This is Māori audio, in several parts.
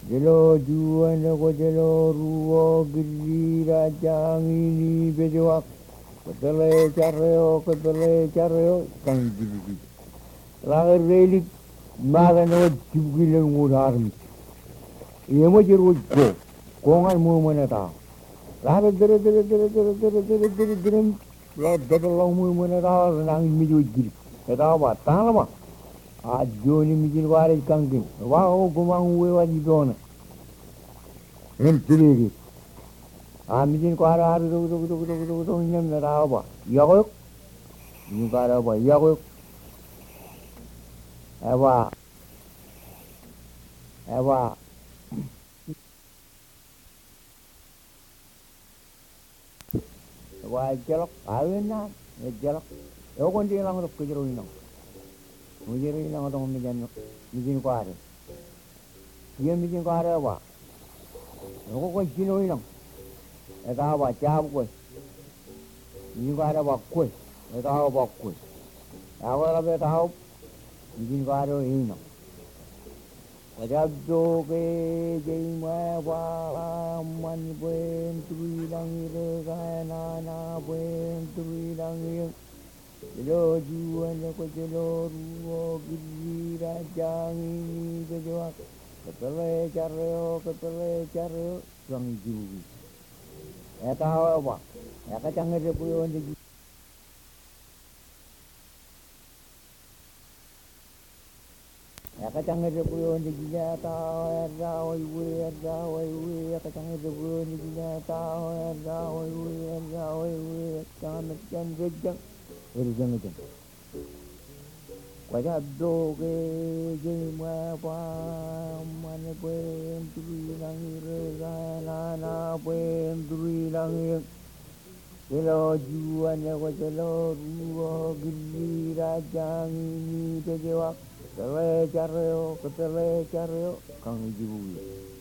Jelo juan ko jelo ruo gira jangini bejawak. Ketele chareo kang jibugi. Lagar relik maga no jibugilen ngudarmi. Yemo jiru go. Kongan mu manata. Lagar dere. La dadalong mu manata nang mijo jiri. Eta ba tanama. A joni mijin ware kangin. Wa o gumang we wa jidona. Em tirigi. A mijin ko ara do nem na ba. Yago. Mijin ko ara ba yago. Ewa. Wa jalok awena jalok. Yo kon di lang ro ko jero ino. Mujero ino to mijin ko ara. Ye mijin ko ara ba. Yo ko jino ino. Eta ba chab ko. Mijin ko ara ba ko. Eta ba ko. Awara be ta mijin ko ara ino. Wajabdo ke jai ma wa man buen tui lang re ga na buen tui lang re lo juan ko jelo ruo giri ra jang ni be jo ketele chareo sang ju eta wa ya ka chang re pu yo ni ya ka chang re pu yo ni ja ta ra oi we ya ka chang re pu yo ni ja ta ra oi we ka me chen re jang jang wa ja do ke je ma pa man buen tui lang re ga na buen tui lang re lo juan ko jelo ruo giri ra jang ni te jewak ketele chareo kang jibugi.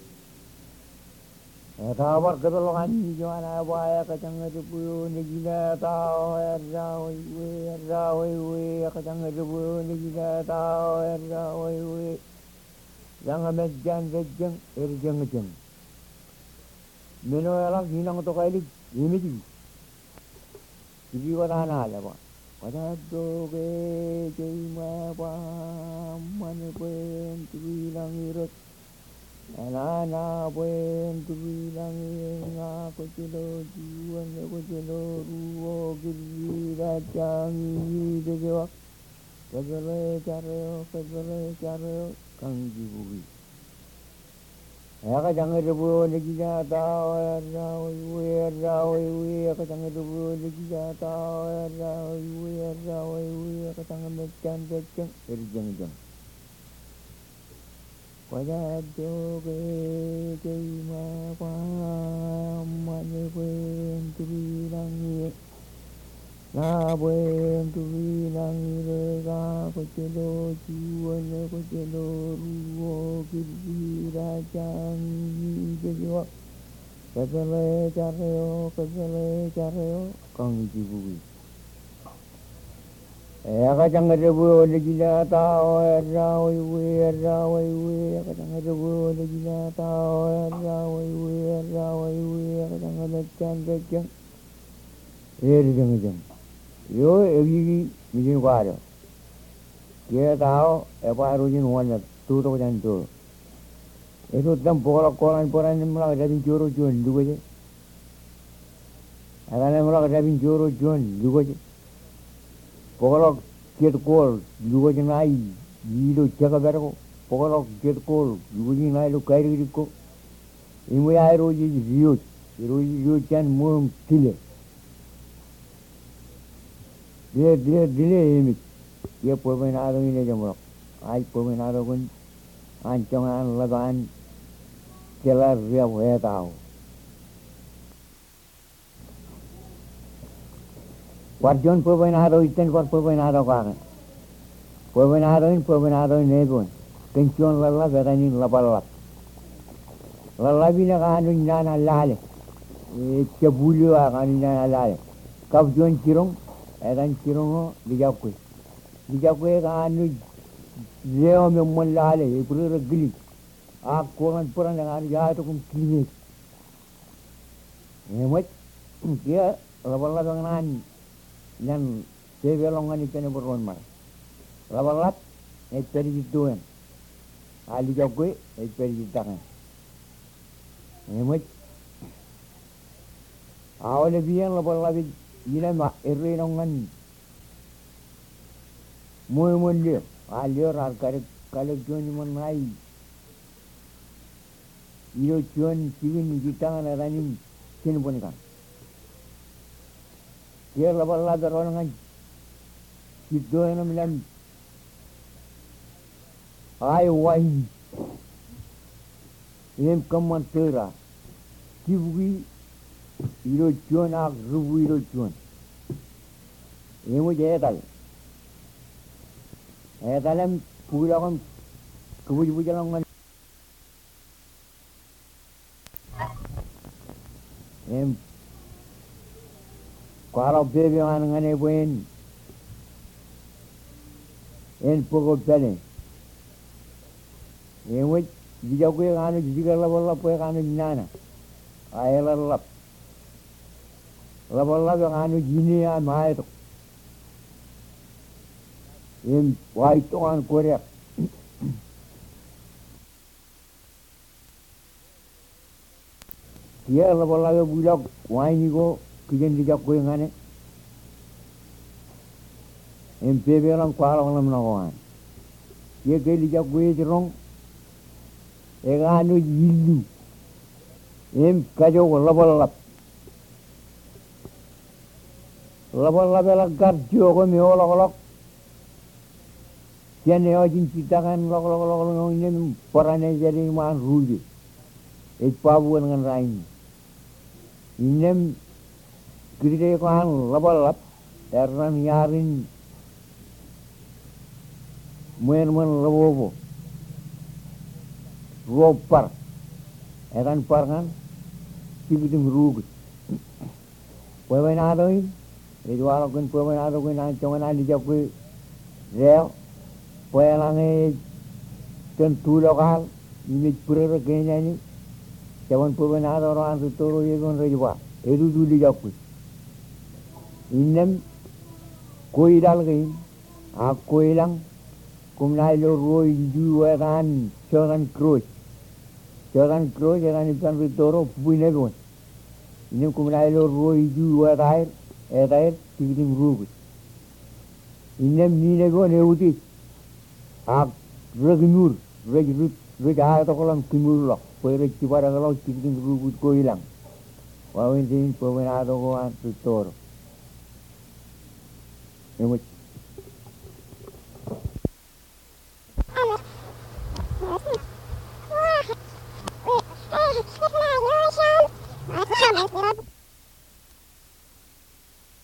Eta war ketelo kan jwana waya kacang rebu ni gila tao ra we kacang rebu ni gila tao ra we jangan mejan rejeng erjeng. Meno elak hinang to kaili imiji. Jadi ko tanah aja pak. Pada doge jai ma pa man buen tui lang irot na buen tui lang nga ko jelo juan ko jelo ruo giri ra jang ni de jawak ketele chareo kang jibugi. Ya ka jangan rebu ni kita tahu ra we ka jangan rebu ni kita tahu ra we ka jangan mecan jeng jeng. Pada doge jai ma pa man buen tui lang na buen tui lang re ga ko jelo juan ko jelo ruo giri ra jang ni de jo ketele chareo kang jibugi. Ya ka chang rebu ni gila tao ra we ka chang rebu ni gila tao ra we ka chang mecan jeng jeng. Yo evi mijin ko ara. Ye tao e pa ro jin wan tu to jan tu. Eso tam poran ni mala da bin joro jon lugo je. Aga ne mala da bin joro jon lugo je. Pokolo ket kol lugo je nai yilo jaga berko. Pokolo ket kol lugo je nai lo kairi ko. Imu ya ro ji ro jan mum tile. Dile ini dia pemain ada ini jamur, ay pemain ada pun ancangan lagan jelar dia boleh tahu. Warjon pemain ada itu pemain ada kan, pemain ada ini pun, kencang lala berani lapar. Lala bina kan ini nana lale, cebulu kan ini nana lale, kapjon cirong. Edan kirong dijakwe kan leo me mon lale ikuru gili Aku kan pernah dengar ya itu kum klinik. Emat dia laba dengan dan sebelongan itu ni beron mar. Laba peri itu kan. Ali jago peri itu kan. Emat awal biang laba ina ma nongan. Muy dia. Ali orang kalau jual mana Ilo cuan ciwin jitangan aranin sini pun kan. Dia laba orang kan. Kita yang melam. Ay wain. Em kaman tera. Ciwi ilo cuan rubu ilo cuan. Emu jaya tal. Talam pula kan kebuj jalan Kalau baby ngane buin, pokok beli. Wih, jika kau ngane jika lap kau ngane nana, ayah lap ngane jini ya mai tu. Wah itu kan Korea. Dia laba budak wine go kijen dijak ko ngane MPB lang kwala lang nawan ye ke dijak ko jirong e ganu yillu kajo laba la garjo ko mi olok tiane o jin citakan lok ini parane jadi man ruji pabu dengan rain inem kiri kan laba erran yarin men labo ropar eran parkan tibiting rug pwede na doy ejwala kun pwede na doy na chongan ali jakwe reo pwede lang tentu lokal imit pura kenya ni Cawan pun ada orang tu toro ye kon rejwa. Edu duli jakui. Inem koi dal gay. Koi lang. Kumnai lo roi juwa kan jangan kroy. Jangan ikan tu toro puine kon. Inem kumnai lo roi juwa dair tikim rugut. Inem ni kon euti. Regnur ada tu kolam kimur lok. Pwede cipara kalau cikin rugut ko hilang. Wawin din pwede na ako ang tutoro.